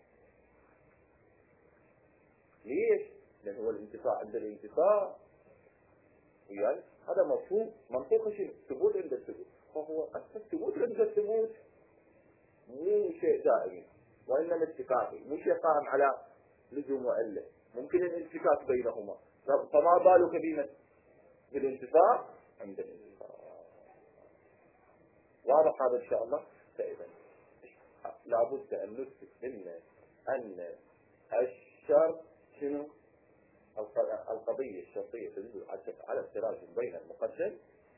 ليش؟ لان هو الانتفاع عند الانتفاع وياي هذا مفهوم منطقي شيء الثبوت عند الثبوت، فهو اصل الثبوت عند الثبوت مو شيء دائمي وانما اتفاقي، مو شيء قائم على لزوم وعله، ممكن الانفكاك بينهما، فما بالك بما بالانتفاع عند الانتفاع. واضح هذا ان شاء الله؟ فاذا لابد ان نثبت ان ان الشرط شنو؟ القضيه الشرطيه تدل على التلازم بين المقدم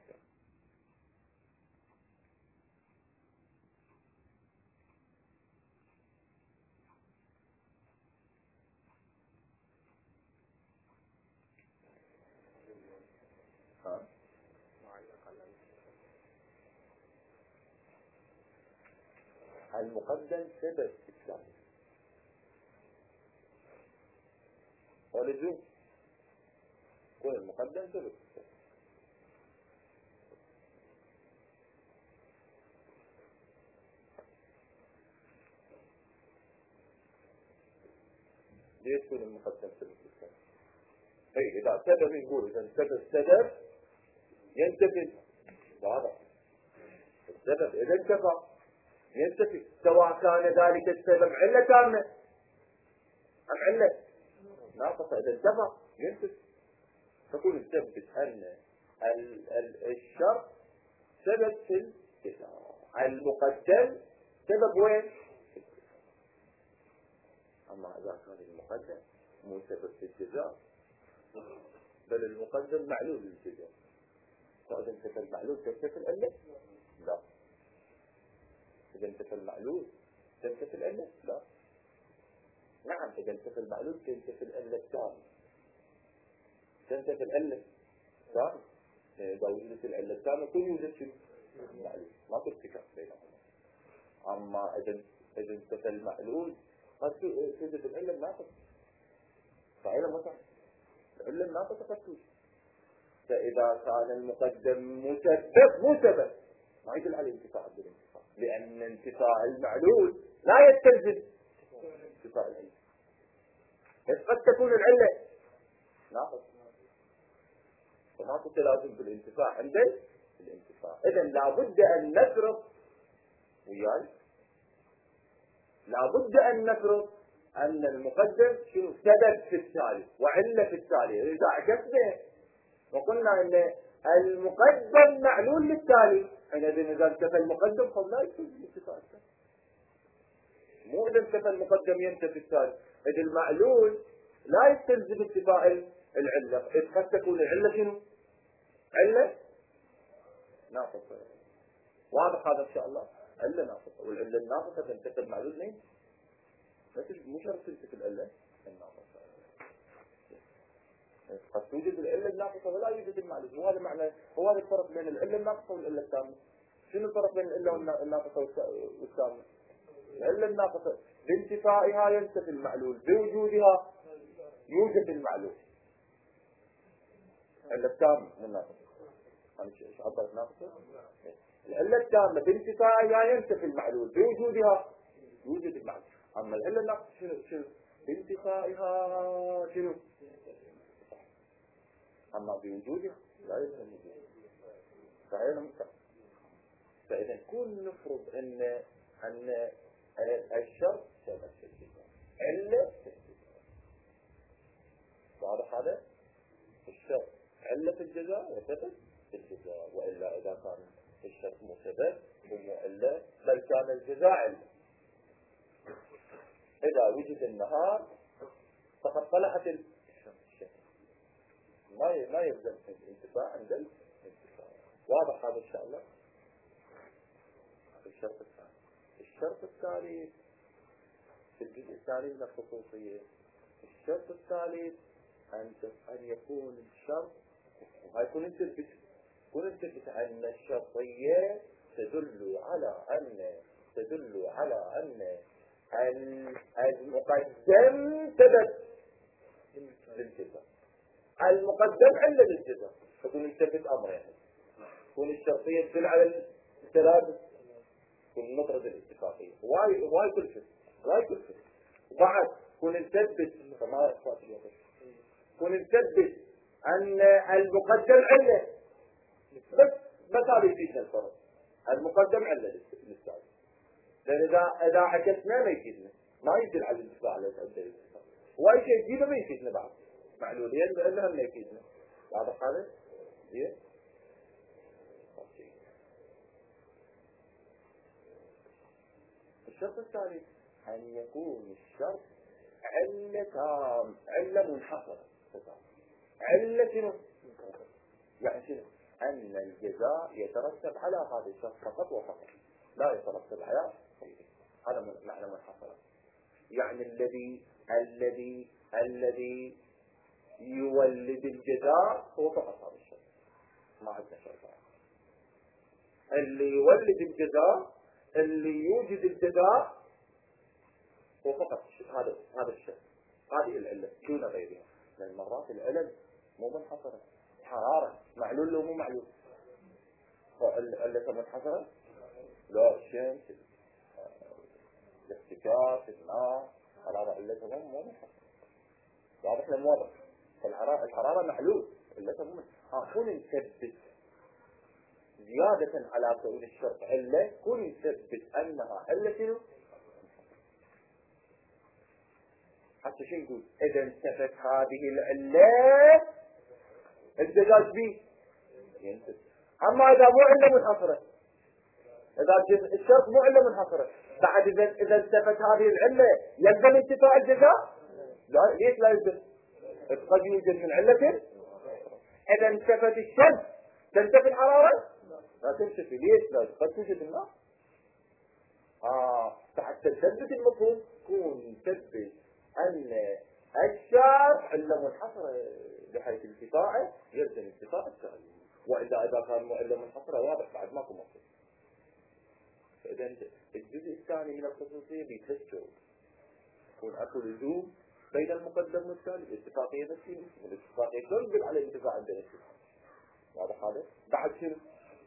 المقدم سبب إسلام ولزوم، كون المقدم سبب إسلام. ليش يكون المقدم سبب إسلام؟ أي إذا سبب يقول إذا سبب سبب ينتفي، واضح السبب إذا انتفى ينتفي، سواء كان ذلك السبب علة تامة أم علة ناقصة، إذا انتفى ينتفي. تكون تثبت أن الشرط سبب في الاتفاق، المقدم سبب وين؟ أما إذا كان المقدم مو سبب في الجزاء بل المقدم معلول للجزاء، فإذا انتفى المعلول تنتفي العلة؟ لا. إذا انتفى المعلول تنتفي العلة؟ لا. نعم إذا انتفى المعلول تنتفي العلة التامة، تنتفي العلة التامة. إذا وجدت العلة التامة كل يوجد شيء معلول، ما ترتكب بينهما. أما إذا إذا انتفى المعلول قد توجد العلة الناقصة، فعلا مثلا العلة الناقصة قد توجد. فإذا كان المقدم مسبب مو سبب ما يدل على انتفاع بالانتفاع، لأن انتفاع المعلول لا يستلزم انتفاع العلة، بس قد تكون العلة ناقصة، فما تلازم بالانتفاع عند الانتفاع. إذا لابد أن نفرض وياي لابد أن نفرض أن المقدم شنو سبب في التالي وعلة في التالي. إذا عكسنا وقلنا أن المقدم معلول للتالي، حينئذ إذا انتفى المقدم قد لا يستلزم انتفاع التالي، مو إذا انتفى المقدم ينتفي التالي. إذا المعلول لا يستلزم انتفاع العلة، إذ قد تكون العلة شنو؟ علة ناقصة. واضح هذا إن شاء الله؟ علة ناقصة، والعلة الناقصة تنتفي المعلول لين مو شرط تنتفي العلة الناقصة، قد توجد العلة الناقصة ولا يوجد المعلول. وهذا معنى هو هذا الفرق بين العلة الناقصة والعلة التامة. شنو الفرق بين العلة الناقصة والتامة؟ العلة الناقصة بانتفائها ينتفي المعلول، بوجودها يوجد المعلول. العلة التامة مو الناقصة، أنا ايش عبرت ناقصة؟ العلة التامة بانتفائها ينتفي المعلول، بوجودها يوجد المعلول. أما العلة الناقصة شنو شنو؟ بانتفائها شنو؟ أما بوجودها لا يوجد وجودها، فهي ممكن. فإذا كل نفرض أن أن الشرط ثبت في الجزاء، علة في الجزاء. واضح هذا؟ الشرط علة في الجزاء وثبت في الجزاء، وإلا إذا كان الشرط مو ثبت ومو علة بل كان الجزاء علة. إذا وجد النهار فقد طلعت الشمس، ما ما يلزم الانتفاع عند الانتفاع. واضح هذا إن شاء الله؟ الشرط الثاني. الشرط الثالث في الجزء الثاني من الخصوصية، الشرط الثالث أن أن يكون الشرط، وهي يكون نثبت يكون نثبت أن الشرطية تدل على أن تدل على أن المقدم ثبت للجزاء، المقدم علة للجزاء، تكون نثبت أمرين، تكون الشرطية تدل على الثلاث، تكون مطرد الاتفاقية، واي واي كل شيء واي كل شيء. وبعد كون نثبت كما إخوات الوقت، كون نثبت أن المقدم علة، بس بس هذا يفيدنا الفرق، المقدم علة للثاني، لأن إذا إذا عكسنا ما يفيدنا، ما يدل على الانتفاع على الأدلة، واي شيء جديد ما يفيدنا بعد معلولين لأنها ما يفيدنا. واضح هذا؟ زين. الشرط الثالث أن يكون الشرط علة تام، علة منحصرة. علة شنو؟ يعني شنو؟ أن الجزاء يترتب على هذا الشرط فقط وفقط، لا يترتب على غيره. هذا معنى منحصرة. يعني الذي الذي الذي يولد الجزاء هو فقط هذا الشرط، ما عندنا شرط آخر. اللي يولد الجزاء، اللي يوجد الجزاء هو فقط هذا هذا الشرط، هذه العلة دون غيرها. لأن مرات العلل مو منحصرة، حرارة معلول لو مو معلول، العلة منحصرة، لا الشمس، الاحتكاك، الماء، هذا علته مو منحصرة. واضح لنا واضح. الحرارة الحرارة معلول، علته مو منحصرة. كون نثبت زيادة على كون الشرط علة، كون نثبت أنها علة شنو؟ حتى شو نقول؟ إذا انتفت هذه العلة الجزاء بيه ينتفت. أما إذا مو علة منحصرة، إذا الشرط مو علة منحصرة، بعد إذا إذا انتفت هذه العلة يلزم انتفاء الجزاء؟ لا، ليش لا يلزم؟ قد يوجد من علة. إذا انتفت الشمس تنتفي الحرارة؟ لا تنتفي. ليش لا؟ قد توجد النار. آه حتى تثبت المفهوم كون تثبت أن الشرط علة منحصرة بحيث انتفاعه يلزم انتفاء الثاني، وإذا إذا كان علة منحصرة واضح بعد ماكو مفهوم. فإذا الجزء الثاني من الخصوصية بيتفسر يكون أكو لزوم بين المقدم والثاني، الاتفاقية نفسها، والاتفاقية تنزل على الانتفاع عند الانتفاع. واضح هذا؟ بعد شنو؟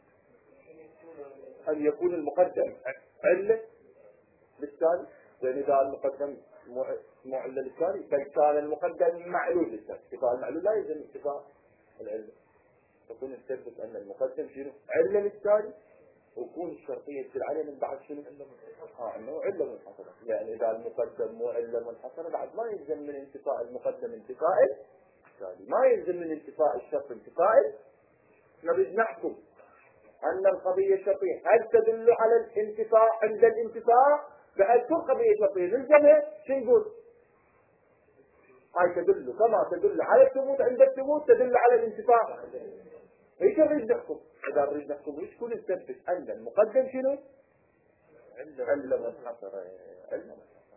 أن يكون المقدم علة للثاني، لأن إذا المقدم مو علة للثاني بل كان المقدم معلول للثاني، انتفاء المعلول لا يلزم انتفاء العلة. تكون نثبت أن المقدم شنو؟ علة للثاني، ويكون الشرطية تدل عليه من بعد شنو؟ اه انه علة منحصرة. يعني إذا المقدم مو علة منحصرة بعد ما يلزم من انتفاء المقدم انتفاء الثاني، ما يلزم من انتفاء الشرط انتفاء. نريد نحكم أن القضية الشرطية هل تدل على الانتفاع عند الانتفاع، بحيث كل قضية شرطية نلزمها شو نقول؟ هاي تدل كما تدل على الثبوت عند الثبوت تدل على الانتفاع. ايش نريد نحكم؟ إذا نريد نحكم ايش كل نثبت أن المقدم شنو؟ علة منحصرة. علة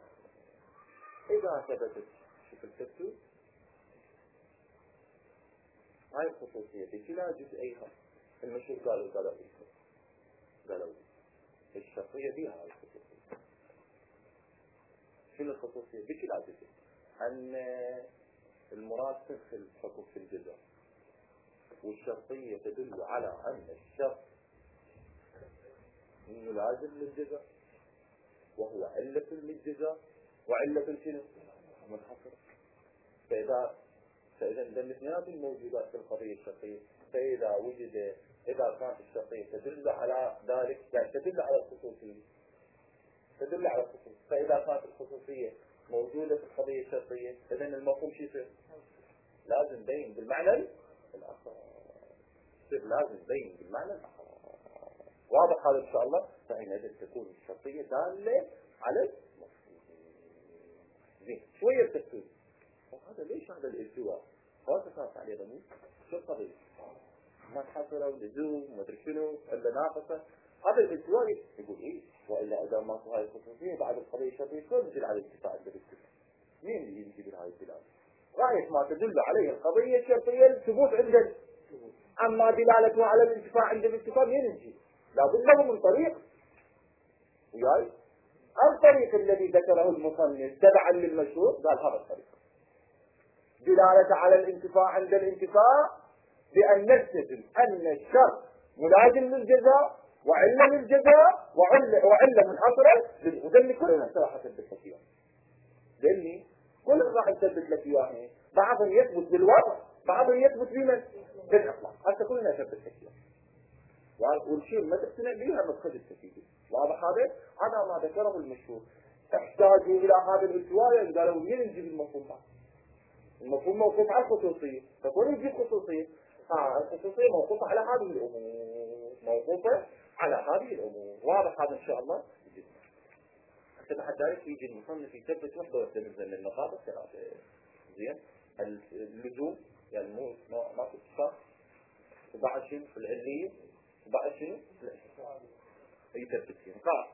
إذا ثبتت شوف التفسير هاي الخصوصية بكلا جزئيها المشهور قالوا قالوا قالوا الشرطية بها هاي الخصوصية. شنو الخصوصية؟ بكلا جزء أن المراد تدخل حكم في الجزاء، والشرطية تدل على أن الشرط ملازم للجزاء وهو علة للجزاء وعلة شنو؟ منحصرة. فإذا فإذا الاثنين الموجودات في القضية الشرطية، فإذا وجد إذا كانت الشرطية تدل على ذلك يعني تدل على الخصوصية، تدل على الخصوصية. فإذا كانت الخصوصية موجودة في القضية الشرطية إذا المفهوم شو يصير؟ لازم يبين بالمعنى الآخر. يصير لازم يبين بالمعنى الآخر. واضح هذا إن شاء الله؟ فحينئذ تكون الشرطية دالة على المفهوم. زين شوية تفكير. وهذا ليش هذا الالتواء؟ هذا صار عليه ضمير شو القضية؟ ما تحصلوا لزوم ما ادري شنو الا ناقصه. هذا الالتواء يقول ايه والا اذا ما هاي الخصوصيه بعد القضيه الشرطيه شلون تدل على الاتفاق عند الاتفاق؟ مين اللي يجي بهاي الدلاله؟ غايه ما تدل عليه القضيه الشرطيه الثبوت عندنا. اما دلالته على الاتفاق عند الاتفاق مين يجي؟ لابد له من طريق. وياي الطريق الذي ذكره المصنف تبعا للمشروع قال هذا الطريق دلالة على الانتفاع عند الانتفاع بأن نلتزم أن الشرط ملازم للجزاء وعلة للجزاء وعلة, وعلة منحصرة للمدن. كلنا صراحة ثبت لك إياه لأني كل راح نثبت لك إياه. بعضهم يثبت بالوضع بعضهم يثبت بمن؟ بالإطلاق. حتى كلنا ثبت لك إياه والشيء ما تقتنع بها ما تخذ التفيد. واضح هذا؟ هذا ما ذكره المشهور. احتاجوا إلى هذا الالتواء قالوا مين نجيب المفهوم بعد؟ المفهوم موقوف على الخصوصية فكون يجيب خصوصية. ها الخصوصية موقوفة على هذه الأمور موقوفة على هذه الأمور. واضح هذا إن شاء الله. حتى بعد ذلك يجي المصنف يثبت وحده ويستنزل للنقاط الثلاثة. زين اللزوم يعني مو ما في اتفاق وبعد شنو في العلية وبعد شنو في الاتفاق يثبت فيه قال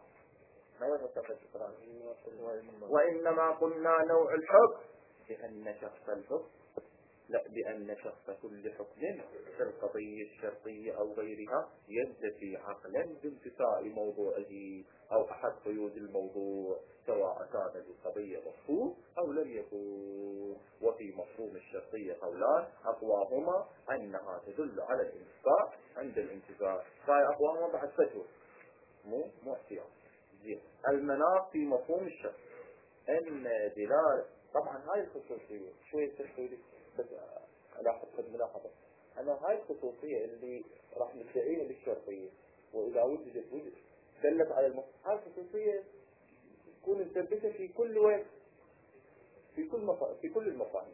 وإنما قلنا نوع الحكم بأن شخص الحكم لا بأن شخص كل حكم في القضية الشرطية أو غيرها ينتفي عقلا بانتفاء موضوعه أو أحد قيود الموضوع سواء كان للقضية مفهوم أو لم يكن. وفي مفهوم الشرطية قولان أقواهما أنها تدل على الانتفاء عند الانتفاء. فهي أقواهما بعد فتوى مو مو احتياط. المناط في مفهوم الشرط أن دلالة طبعا هاي الخصوصية شوية تحتوي بس ألاحظ قد ملاحظة أنا هاي الخصوصية اللي راح نستعين للشرطية وإذا وجدت وجد دلت على المفهوم. هاي الخصوصية تكون مثبتة في كل وين في كل مفا... في كل المفاهيم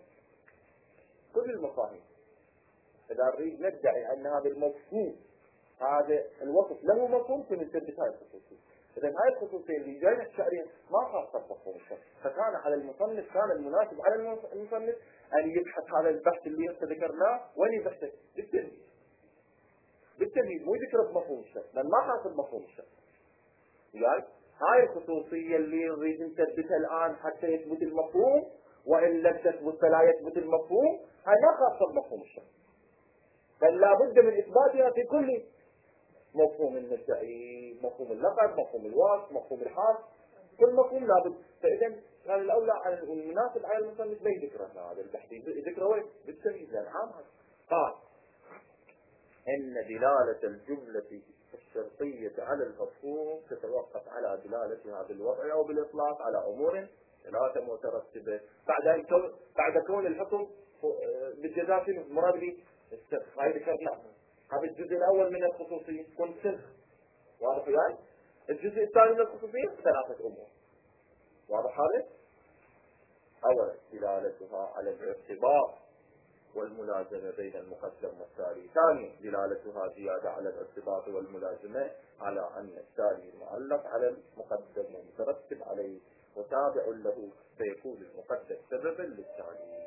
كل المفاهيم. إذا نريد ندعي أن هذا المفهوم هذا الوصف له مفهوم فنثبت هاي الخصوصية. إذا هاي الخصوصية اللي جاية الشعرية ما خاصة بمفهوم الشرط. فكان على المصنف كان المناسب على المصنف أن يبحث هذا البحث اللي ذكرناه وين يبحثه بالتمهيد بالتمهيد مو ذكره بمفهوم الشرط لأن ما خاصة بمفهوم الشرط. يعني هاي الخصوصية اللي نريد نثبتها الآن حتى يثبت المفهوم وإن لم تثبت فلا يثبت المفهوم هاي ما خاصة بمفهوم الشرط بل لا بد من إثباتها في كل مفهوم المدعي مفهوم اللقب مفهوم الوصف مفهوم الحال كل مفهوم لابد. فإذا كان الأولى على المناسب على المصنف ما يذكره هذا البحث يذكره وين بالتمييز لأن عام هذا. قال إن دلالة الجملة الشرطية على المفهوم تتوقف على دلالتها بالوضع أو بالإطلاق على أمور ثلاثة مترتبة. بعد كون بعد كون الحكم بالجزاء في مراد به السرخ. هاي ذكرنا هذا الجزء الأول من الخصوصية تكون سرخ. واضح يعني الجزء الثاني من الخصوصية ثلاثة أمور. واضح هذا؟ أولا دلالتها على الارتباط والملازمة بين المقدم والتالي. ثانيا دلالتها زيادة على الارتباط والملازمة على أن التالي معلق على المقدم ومترتب عليه وتابع له فيكون المقدم سببا للتالي.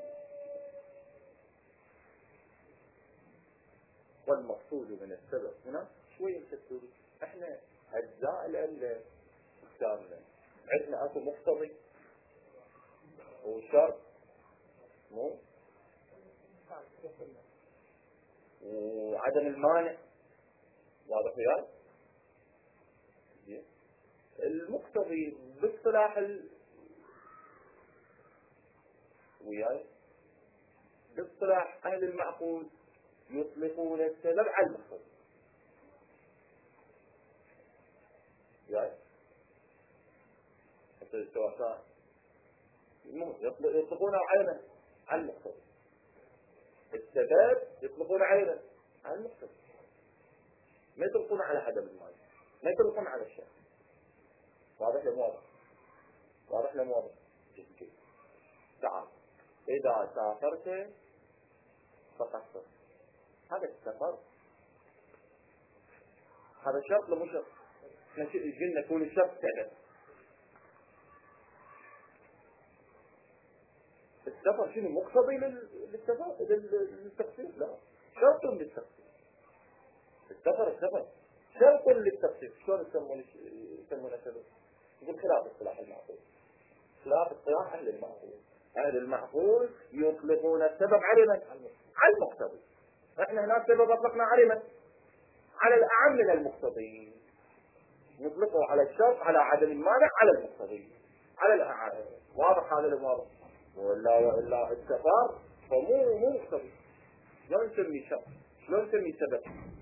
والمقصود من السبب هنا شوية تقول احنا أجزاء الألة قدامنا عندنا أكو مقتضي وشرط مو وعدم المانع. واضح وياي؟ المقتضي باصطلاح ال... وياي باصطلاح أهل المعقول يطلقون السبب على المقتضي. وياي حتى سواء يطلقون عينا على المقتضي. السبب يطلقون عينا على المقتضي ما يطلقون على عدم المانع ما يطلقون على الشيء. واضح له واضح؟ واضح له واضح؟ جدا. تعال، إذا سافرت فقصر، هذا السفر هذا شرط لو مش شرط؟ احنا قلنا يكون الشرط سبب. السفر شنو مقتضي للسفر للتخصيص؟ لا، شرط للتخصيص. السفر السفر شرط للتخصيص. شلون يسمون يسمونه سبب؟ يقول خلاف اصطلاح المعقول، خلاف اصطلاح أهل المعقول. أهل المعقول يطلقون السبب على من؟ على المقتضي. احنا هنا السبب اطلقنا على من؟ على الأعم من المقتضي. نطلقه على الشرط، على عدم المانع، على المقتضي، على الأعم. واضح هذا الواضح؟ ولا وإلا السفر فمو مو مقتضي. شلون نسمي شرط؟ شلون نسمي سبب؟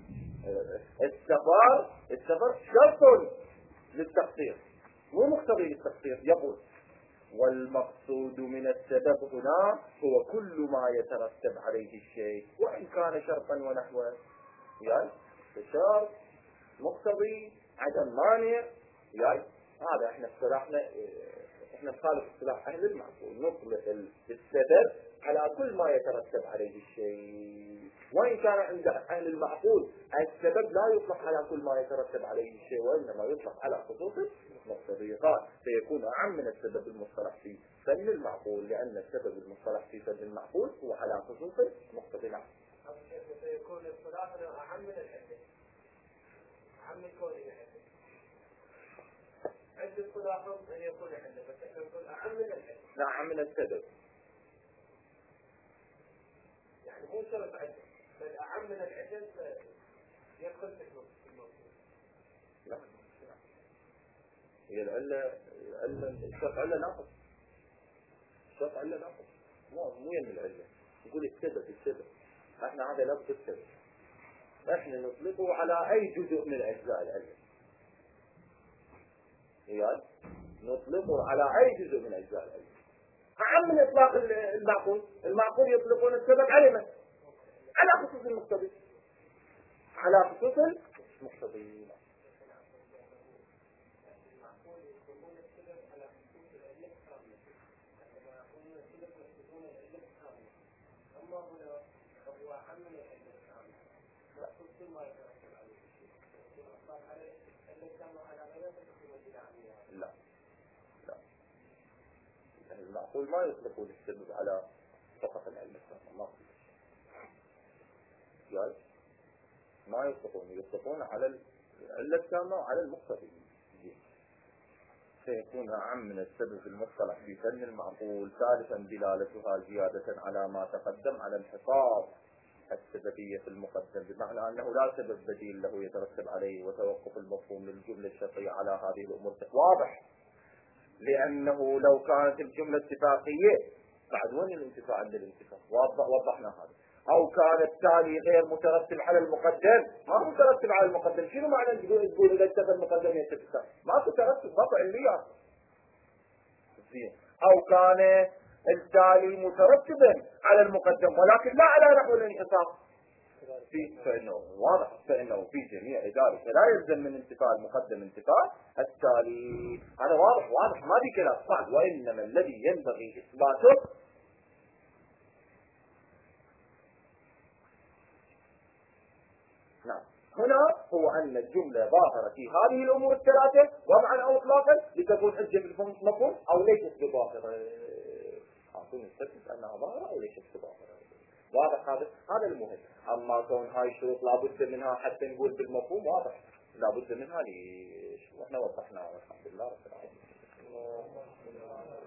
السفر السفر شرط للتقصير مو مقتضي للتقصير. يقول والمقصود من السبب هنا هو كل ما يترتب عليه الشيء وإن كان شرطا ونحوه. يعني الشرط مقتضي عدم مانع. يعني هذا احنا اصطلاحنا، احنا نخالف اصطلاح اهل المعقول، نطلق السبب على كل ما يترتب عليه الشيء. وإن كان عند اهل المعقول السبب لا يطلق على كل ما يترتب عليه الشيء، وإنما يطلق على خصوص المقتضي. قال فيكون أعم من السبب المصطلح في فن المعقول، لأن السبب المصطلح في فن المعقول هو على خصوص المقتضي. نعم. فيكون اصطلاحنا أعم من الحدة، أعم من كونه حدة. عند اصطلاحهم أن يكون حدة، بس يكون أعم من الحدة. لا، أعم من السبب. يعني مو شرط عدة، بل أعم من الحدة يدخل في الموضوع. لا، هي العلة العلة الشرط علة ناقص. الشرط علة ناقص، مو مو يم العلة. يقول السبب السبب احنا هذا لفظ السبب احنا نطلقه على اي جزء من اجزاء العلة. يعني نطلقه على اي جزء من اجزاء العلة. أعم من اطلاق المعقول. المعقول يطلقون السبب على من؟ على خصوص المقتضي، على خصوص المقتضي. لا لا، المعقول ما يطلقون السبب على فقط العلة التامة. ما ما يطلقون يطلقون على العلة التامة وعلى المقتضي. سيكون أعم من السبب المصطلح في فن المعقول. ثالثا دلالتها زيادة على ما تقدم على انحصار السببية في المقدم، بمعنى أنه لا سبب بديل له يترتب عليه، وتوقف المفهوم للجملة الشرطية على هذه الأمور. واضح؟ لأنه لو كانت الجملة اتفاقية بعد وين الانتفاع عند الانتفاع؟ وضحنا هذا. أو كان التالي غير مترتب على المقدم، ما مترتب على المقدم. شنو معنى تقول تقول إذا اتفق المقدم يتفق؟ ما تترتب، ما علميات. أو كان التالي مترتبا على المقدم ولكن لا على نحو الانحصار، في فإنه واضح فإنه في جميع ذلك لا يلزم من انتفاع المقدم انتفاع التالي. هذا واضح واضح، ما في كلام صعب. وإنما الذي ينبغي إثباته نعم هنا هو أن الجملة ظاهرة في هذه الأمور الثلاثة وضعا أو إطلاقا لتكون حجة في المفهوم أو ليست بظاهرة. أعطوني نستثبت أنها ظاهرة أو ليست بظاهرة. واضح هذا؟ هذا المهم. أما كون هاي الشروط لابد منها حتى نقول بالمفهوم واضح لابد منها. ليش؟ وإحنا وضحناها والحمد لله رب العالمين.